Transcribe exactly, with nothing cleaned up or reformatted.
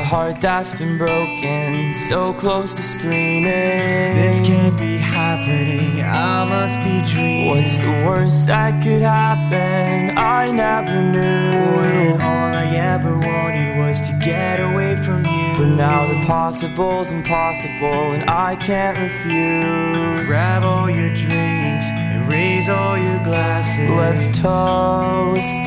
heart that's been broken, so close to screaming. This can't be happening, I must be dreaming. What's the worst that could happen? I never knew. When all I ever wanted was to get away from you. But now the possible's impossible, and I can't refuse. Grab all your drinks and raise all your glasses. Let's toast